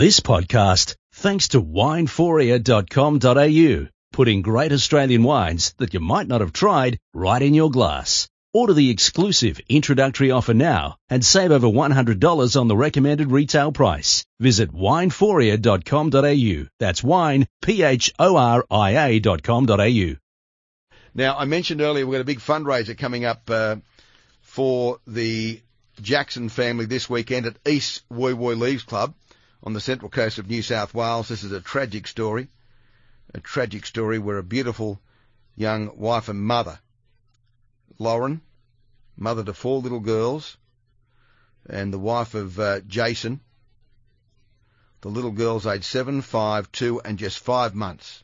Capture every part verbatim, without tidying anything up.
This podcast, thanks to wine foria dot com dot a u, putting great Australian wines that you might not have tried right in your glass. Order the exclusive introductory offer now and save over one hundred dollars on the recommended retail price. Visit wine foria dot com dot a u. That's wine, P H O R I A dot com dot a u. Now, I mentioned earlier we've got a big fundraiser coming up uh, for the Jackson family this weekend at East Woy Woy Leagues Club on the central coast of New South Wales. This is a tragic story, a tragic story where a beautiful young wife and mother, Lauren, mother to four little girls, and the wife of uh, Jason, the little girls aged seven, five, two, and just five months,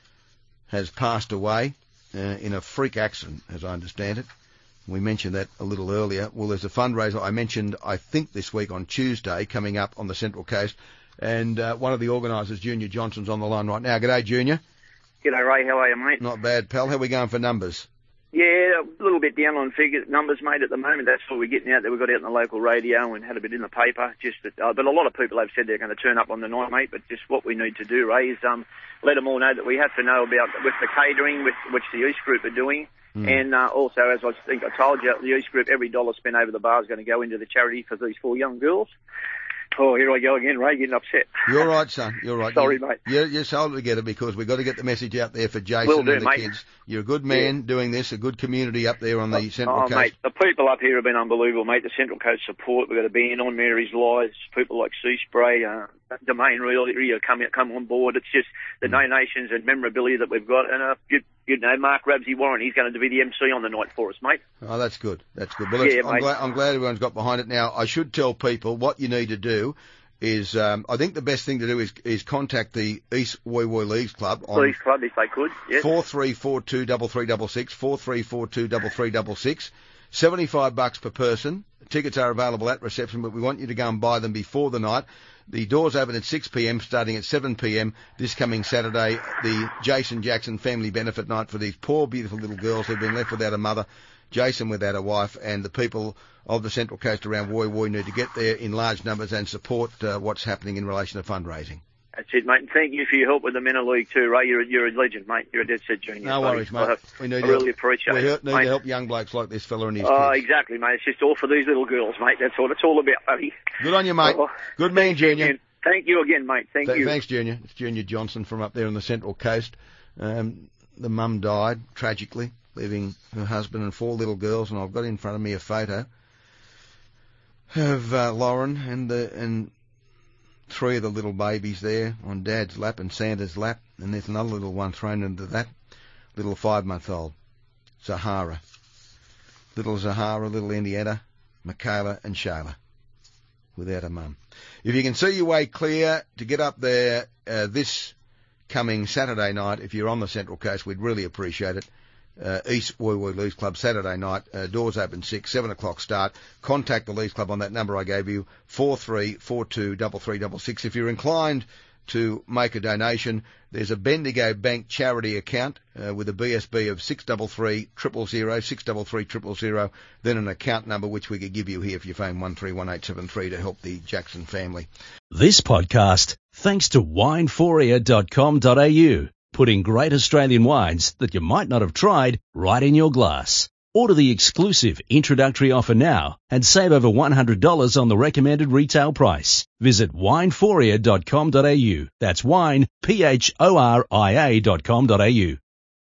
has passed away uh, in a freak accident, as I understand it. We mentioned that a little earlier. Well, there's a fundraiser I mentioned, I think, this week on Tuesday, coming up on the Central Coast. And uh, one of the organisers, Junior Johnson's on the line right now. G'day, Junior. G'day, Ray. How are you, mate? Not bad, pal. How are we going for numbers? Yeah, a little bit down on figure numbers, mate, at the moment. That's what we're getting out there. We got out in the local radio and had a bit in the paper. Just that, uh, But a lot of people have said they're going to turn up on the night, mate. But just what we need to do, Ray, is um, let them all know that we have to know about with the catering, with which the East Group are doing. Mm. And uh, also, as I think I told you, the East Group, every dollar spent over the bar is going to go into the charity for these four young girls. Oh, here I go again, Ray, getting upset. You're right, son. You're right. Sorry, you, mate. You're, you're sold together because we've got to get the message out there for Jason Will do, and the mate. kids. You're a good man yeah. doing this, a good community up there on the oh, Central oh, Coast. Mate, the people up here have been unbelievable, mate. The Central Coast support. We've got a band on Mary's Lies, people like Sea Spray, uh, Domain really, really come, come on board. It's just the mm. donations and memorabilia that we've got. And, uh, you, you know, Mark Rabsey Warren, he's going to be the M C on the night for us, mate. Oh, that's good. That's good. Well, yeah, I'm, glad, I'm glad everyone's got behind it. Now, I should tell people what you need to do is, um, I think the best thing to do is, is contact the East Woy Woy Leagues Club on Leagues Club, if they could, yes. four three four two three three six six, four three four two three three six six, seventy-five bucks per person. Tickets are available at reception, but we want you to go and buy them before the night. The doors open at six p m, starting at seven p m this coming Saturday, the Jason Jackson family benefit night for these poor, beautiful little girls who've been left without a mother, Jason without a wife, and the people of the Central Coast around Woy Woy need to get there in large numbers and support uh, what's happening in relation to fundraising. That's it, mate. And thank you for your help with the Men of League too, Ray. You're a, you're a legend, mate. You're a dead set junior. No buddy. worries, mate. I, we need I to really help, appreciate we it. We need mate. to help young blokes like this fella and his Oh, kids. exactly, mate. It's just all for these little girls, mate. That's all it's all about, buddy. Good on you, mate. Oh, Good man, Junior. Again. Thank you again, mate. Thank Th- you. Thanks, Junior. It's Junior Johnson from up there on the Central Coast. Um, the mum died, tragically, leaving her husband and four little girls, and I've got in front of me a photo of uh, Lauren and the and three of the little babies there on Dad's lap and Santa's lap, and there's another little one thrown into that, little five-month-old, Zahara. Little Zahara, little Indiana, Michaela and Shayla, without a mum. If you can see your way clear to get up there uh, this coming Saturday night, if you're on the Central Coast, we'd really appreciate it. Uh, East Woy Woy Leagues Club, Saturday night, uh, doors open six, seven o'clock start. Contact the Leagues Club on that number I gave you, four three four two three three six six. If you're inclined to make a donation, there's a Bendigo Bank charity account uh, with a B S B of six three three zero zero zero, six three three zero zero zero, then an account number which we could give you here if you phone one three one eight seven three to help the Jackson family. This podcast, thanks to wine foria dot com dot a u, putting great Australian wines that you might not have tried right in your glass. Order the exclusive introductory offer now and save over one hundred dollars on the recommended retail price. Visit wine foria dot com dot a u. That's wine, P H O R I A dot com dot a u.